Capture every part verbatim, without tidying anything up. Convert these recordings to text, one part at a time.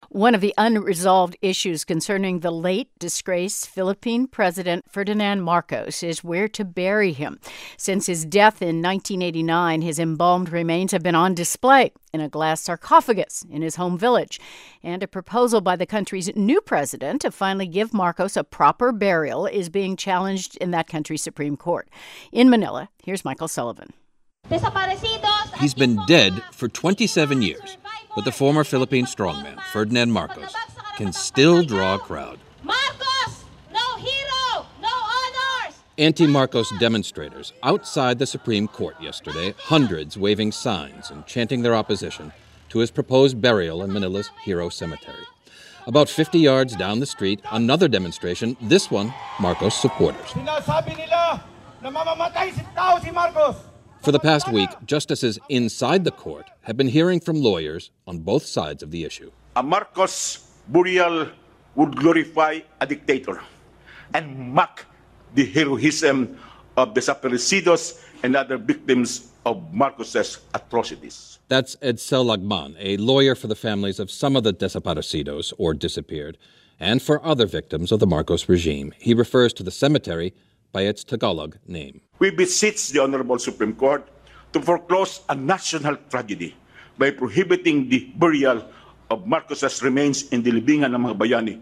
One of the unresolved issues concerning the late disgraced Philippine President Ferdinand Marcos is where to bury him. Since his death in nineteen eighty-nine, his embalmed remains have been on display in a glass sarcophagus in his home village. And a proposal by the country's new president to finally give Marcos a proper burial is being challenged in that country's Supreme Court. In Manila, here's Michael Sullivan. He's been dead for twenty-seven years, but the former Philippine strongman, Ferdinand Marcos, can still draw a crowd. Marcos! No hero! No honors! Anti-Marcos demonstrators outside the Supreme Court yesterday, hundreds waving signs and chanting their opposition to his proposed burial in Manila's Hero Cemetery. About fifty yards down the street, another demonstration, this one, Marcos supporters. Sinasabi nila na mamamatay si tao si Marcos. For the past week, justices inside the court have been hearing from lawyers on both sides of the issue. A Marcos burial would glorify a dictator and mock the heroism of desaparecidos and other victims of Marcos's atrocities. That's Edsel Lagman, a lawyer for the families of some of the desaparecidos, or disappeared, and for other victims of the Marcos regime. He refers to the cemetery by its Tagalog name. We beseech the Honorable Supreme Court to foreclose a national tragedy by prohibiting the burial of Marcos's remains in the libingan ng mga bayani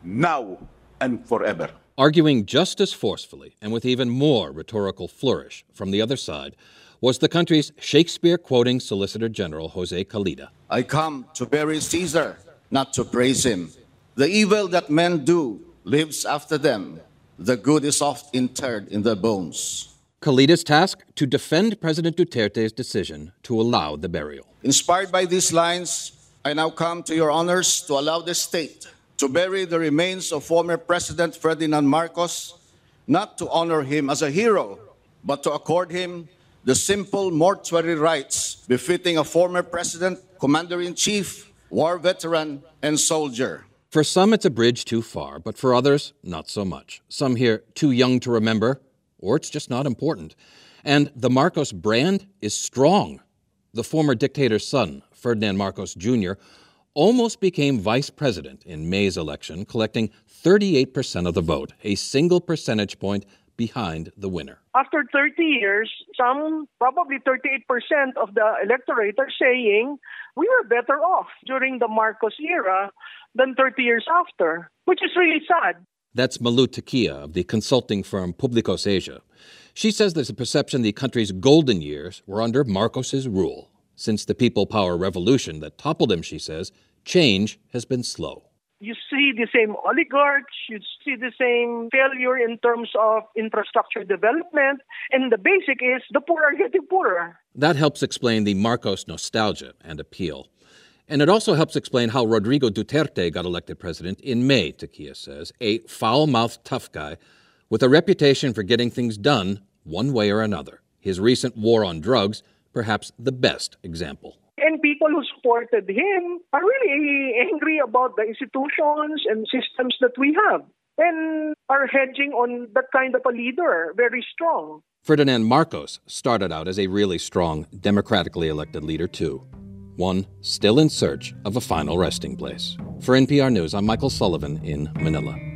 now and forever. Arguing just as forcefully and with even more rhetorical flourish from the other side was the country's Shakespeare-quoting Solicitor General Jose Calida. I come to bury Caesar, not to praise him. The evil that men do lives after them. The good is oft interred in their bones. Calida's task to defend President Duterte's decision to allow the burial. Inspired by these lines, I now come to your honors to allow the state to bury the remains of former President Ferdinand Marcos, not to honor him as a hero, but to accord him the simple mortuary rites befitting a former president, commander-in-chief, war veteran, and soldier. For some, it's a bridge too far, but for others, not so much. Some here too young to remember, or it's just not important. And the Marcos brand is strong. The former dictator's son, Ferdinand Marcos Junior, almost became vice president in May's election, collecting thirty-eight percent of the vote, a single percentage point behind the winner. After thirty years, some, probably thirty-eight percent of the electorate are saying we were better off during the Marcos era than thirty years after, which is really sad. That's Malu Tequia of the consulting firm Publicos Asia. She says there's a perception the country's golden years were under Marcos's rule. Since the people power revolution that toppled him, she says, change has been slow. You see the same oligarchs, you see the same failure in terms of infrastructure development, and the basic is the poor are getting poorer. That helps explain the Marcos nostalgia and appeal. And it also helps explain how Rodrigo Duterte got elected president in May, Tequia says, a foul-mouthed tough guy with a reputation for getting things done one way or another. His recent war on drugs, perhaps the best example. And people who supported him are really angry about the institutions and systems that we have and are hedging on that kind of a leader, very strong. Ferdinand Marcos started out as a really strong, democratically elected leader, too. One still in search of a final resting place. For N P R News, I'm Michael Sullivan in Manila.